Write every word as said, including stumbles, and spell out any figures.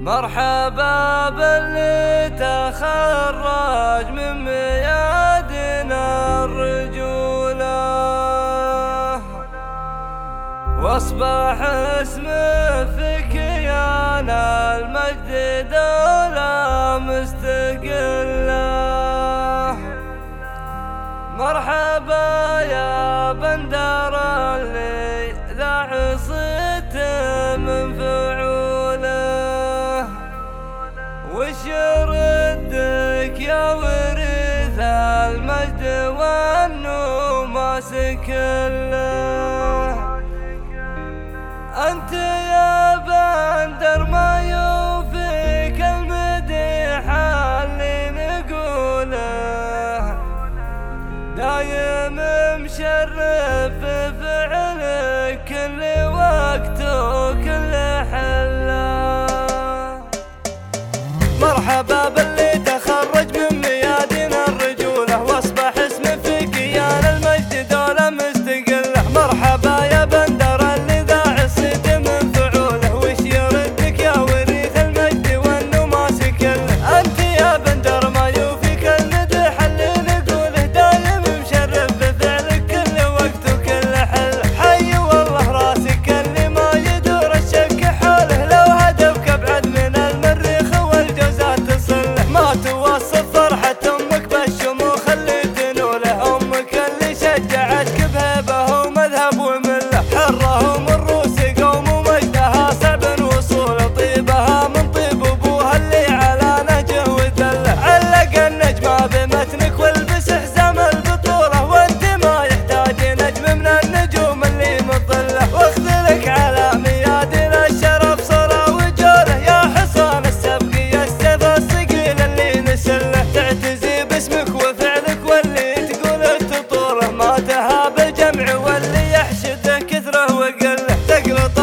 مرحبا باللي تخرج من ميادنا الرجولة واصبح اسمه في كيان المجد دولة مستقلة. مرحبا يا بندر اللي ذا صيت من فعوله، وش يردك يا ورث المجد وانه ماسك له. انت يا بندر ما يوفيك المديح اللي نقوله، دايم مشرف بفعلك كل وقت وكل حله. مرحبا باللي تخرج من ميادين الرجولة واصبح اسمه في كيان المجد دولة مستقلة. مرحبا يا بندر اللي ذا صيت من فعوله، وش يردك يا وريث المجد وانه ماسك له. انت يا بندر ما يوفيك المدح اللي نقوله، دايم مشرف بفعلك كل وقت وكل حل. حي والله راسك اللي ما يدور الشك حوله، لو هدفك ابعد من المريخ والجوزات تصله. ما توصف فرحة امك بالشموخ اللي تنوله، امك اللي شجعتك بهيبه ومذهب ومله. حره من روس قوم ومجدها صعب الوصول، طيبها من طيب ابوها اللي على نهجه وذله. علق النجمه بمتنك والبس حزام البطوله، وانت ما يحتاج نجم من النجوم اللي مظله. واخذلك على ميادين الشرف صلاه وجوله، يا حصان السبقيه السيف الثقيل اللي نسله. تعتزي باسمك وفعلك واللي تقوله تطوله، ما تهاب الجمع واللي يحشده كثره وقله. تقلط